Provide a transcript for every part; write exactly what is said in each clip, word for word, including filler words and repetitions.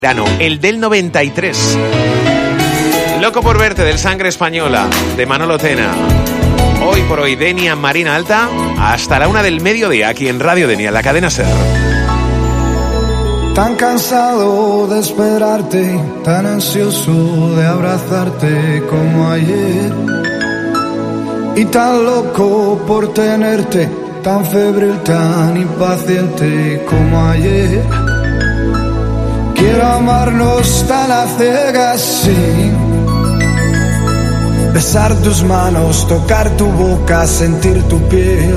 El del noventa y tres. Loco por verte, del Sangre Española, de Manolo Tena. Hoy por hoy, Denia Marina Alta, hasta la una del mediodía, aquí en Radio Denia, la cadena SER. Tan cansado de esperarte, tan ansioso de abrazarte como ayer, y tan loco por tenerte, tan febril, tan impaciente como ayer. Quiero amarnos tan a ciegas, sí. Besar tus manos, tocar tu boca, sentir tu piel.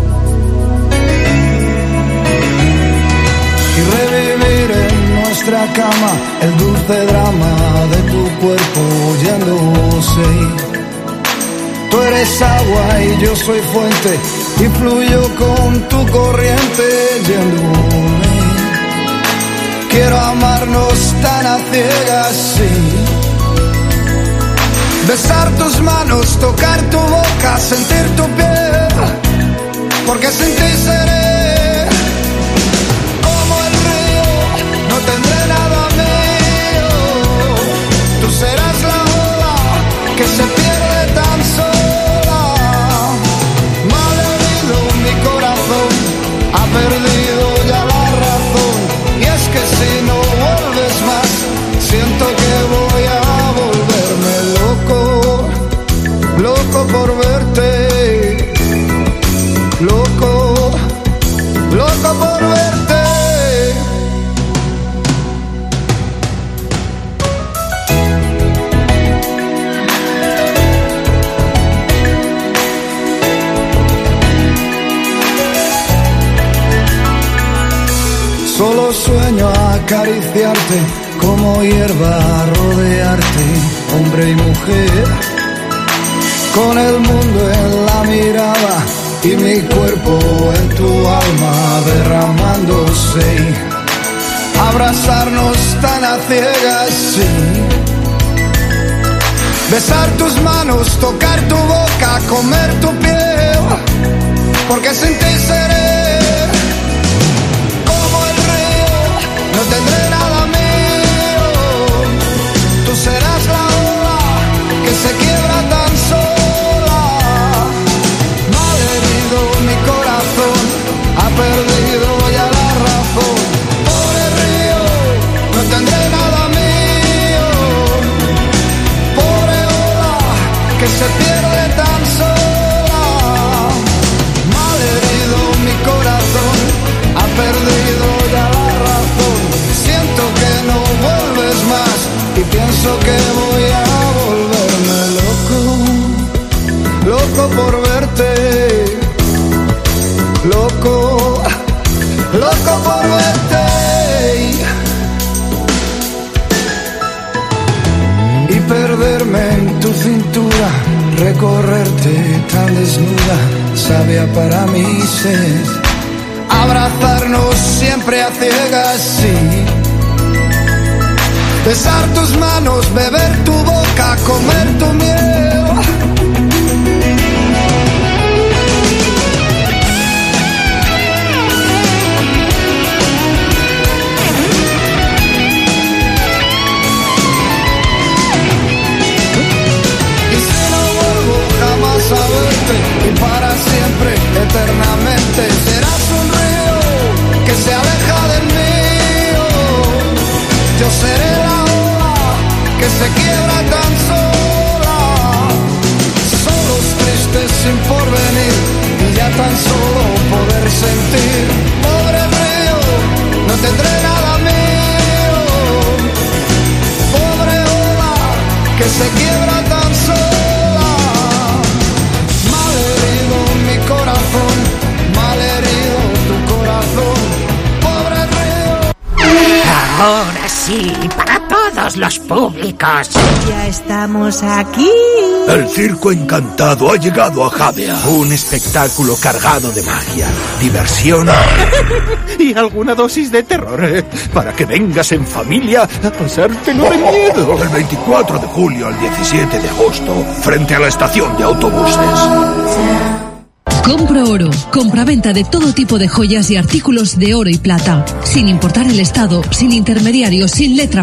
Y revivir en nuestra cama el dulce drama de tu cuerpo yéndose. Tú eres agua y yo soy fuente, y fluyo con tu corriente yéndome. Quiero amarnos tan a ciegas, sí. Besar tus manos, tocar tu boca, sentir tu piel, porque sin ti seré como el río, no tendré nada mío. Tú serás la ola que se pierde tan sola. Malherido mi corazón, ha perdido ya la razón. Y es que si no vuelves más, siento que voy a volverme loco, loco por verte, loco, loco por verte. Solo sueño acariciarte, como hierba rodearte, hombre y mujer, con el mundo en la mirada y mi cuerpo en tu alma derramándose. Abrazarnos tan a ciegas, sí. Besar tus manos, tocar tu boca, comer tu piel, porque sin ti seré no tendré nada mío. Tú serás la ola que se quiebra tan sola. Malherido mi corazón, ha perdido ya la razón. Pobre río, no tendré nada mío. Pobre ola que se pierde tan sola. Malherido mi corazón, ha perdido ya la razón. Siento que no vuelves más y pienso que voy a volverme loco, loco por verte, loco, loco por verte. Y perderme en tu cintura, recorrerte tan desnuda, sabia para mí ser. Abrazarnos siempre a ciegas, sí. Besar tus manos, beber tu boca, comer tu miel. Y si no vuelvo jamás a verte, y para siempre, eternamente, serás un río que se aleja del mío. Yo seré la ola que se quiebra tan sola. Solos tristes sin porvenir, y ya tan solo poder sentir. Pobre río, no tendré nada mío. Pobre ola que se quiebra tan sola. Malherido mi corazón, malherido tu corazón. Pobre río. Ahora sí, para todos los públicos. Ya estamos aquí. El circo encantado ha llegado a Javea. Un espectáculo cargado de magia, diversión y alguna dosis de terror, eh, para que vengas en familia a pasártelo de miedo. Del veinticuatro de julio al diecisiete de agosto, frente a la estación de autobuses. Compro Oro. Compraventa de todo tipo de joyas y artículos de oro y plata. Sin importar el estado, sin intermediarios, sin letra